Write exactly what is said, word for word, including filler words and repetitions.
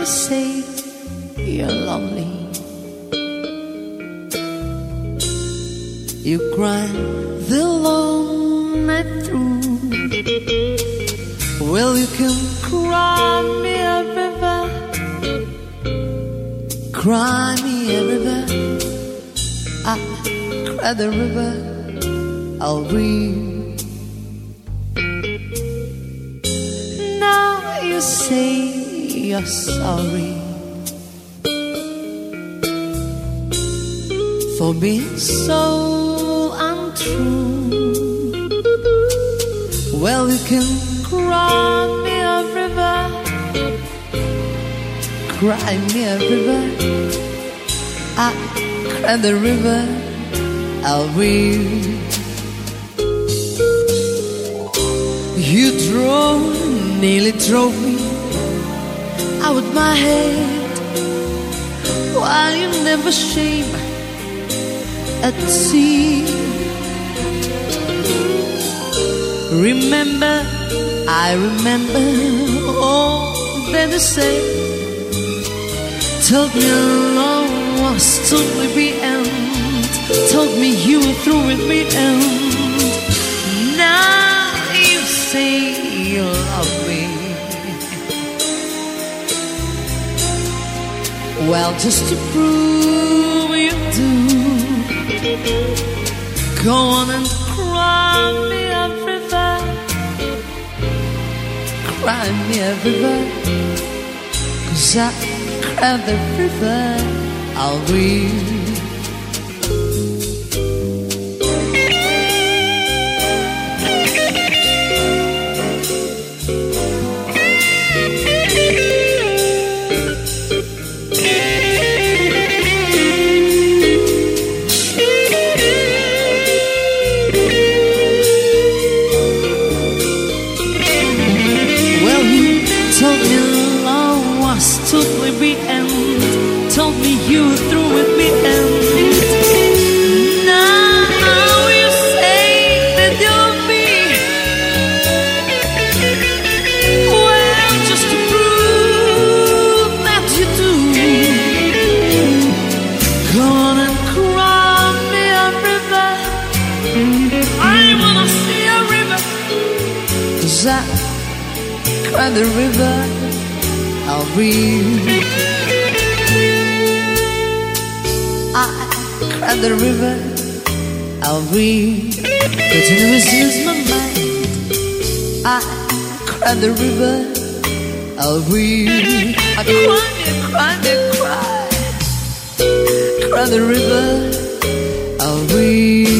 say you're lonely, you cry the long night through. Well, you can cry me a river, cry me a river. I cry the river, I'll weep. Now you say you're sorry for being so untrue. Well, you can cry me a river, cry me a river. I cry the river, I'll weep. You drove, nearly drove me out with my head, while you never shame at sea. Remember, I remember all that you said. Told me love was totally the end. Told me you were through with me, and now you say you love me. Well, just to prove you do, go on and cry me a river, cry me a river, 'cause I cry the river, I'll weep. Told me love was totally the end. Told me you were through with me, and now you say that you'll be. Well, just to prove that you do, go on and cry me a river. I wanna see a river, 'cause I cry the river, I'll weep. I cry the river, I'll weep. Continuous use my mind. I cry the river, I'll weep. I cry, I cry, I cry, cry the river, I'll weep.